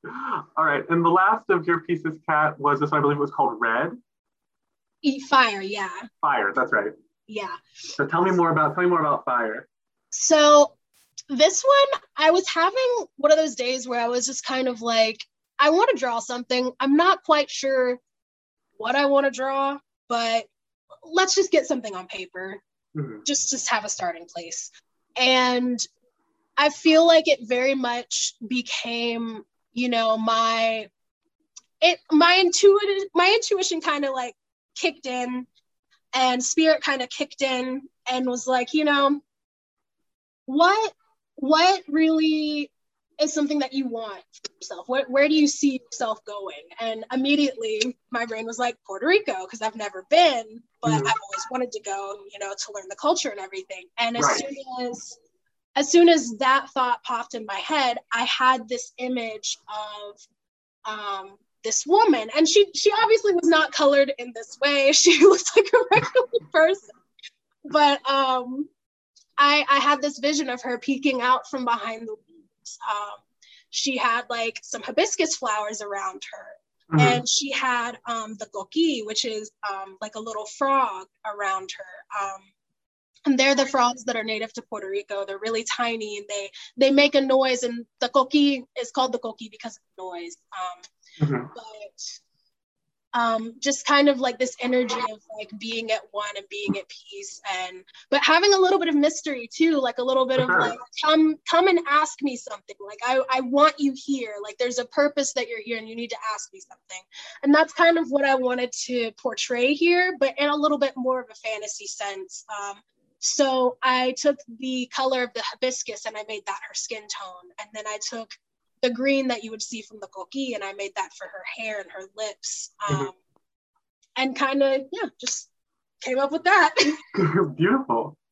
All right. And the last of your pieces, Kat, was this one, I believe it was called Red. Eat fire, yeah. Fire, that's right. Yeah. So tell me more about Fire. So this one, I was having one of those days where I was just kind of like, I want to draw something. I'm not quite sure what I want to draw, but let's just get something on paper. Just have a starting place. And I feel like it very much became, my intuition kind of like kicked in, and spirit kind of kicked in and was like, what really is something that you want for yourself? Where do you see yourself going? And immediately my brain was like, Puerto Rico, because I've never been, but I've always wanted to go, to learn the culture and everything. And as soon as that thought popped in my head, I had this image of this woman, and she obviously was not colored in this way. She looks like a regular person, but I had this vision of her peeking out from behind the leaves. She had like some hibiscus flowers around her, and she had the coqui, which is like a little frog around her. And they're the frogs that are native to Puerto Rico. They're really tiny, and they make a noise, and the coqui is called the coqui because of the noise. But just kind of like this energy of like being at one and being at peace, but having a little bit of mystery too, like a little bit of like, come and ask me something. Like I want you here. Like there's a purpose that you're here and you need to ask me something. And that's kind of what I wanted to portray here, but in a little bit more of a fantasy sense. So I took the color of the hibiscus and I made that her skin tone. And then I took the green that you would see from the coqui and I made that for her hair and her lips. And kind of, just came up with that. Beautiful.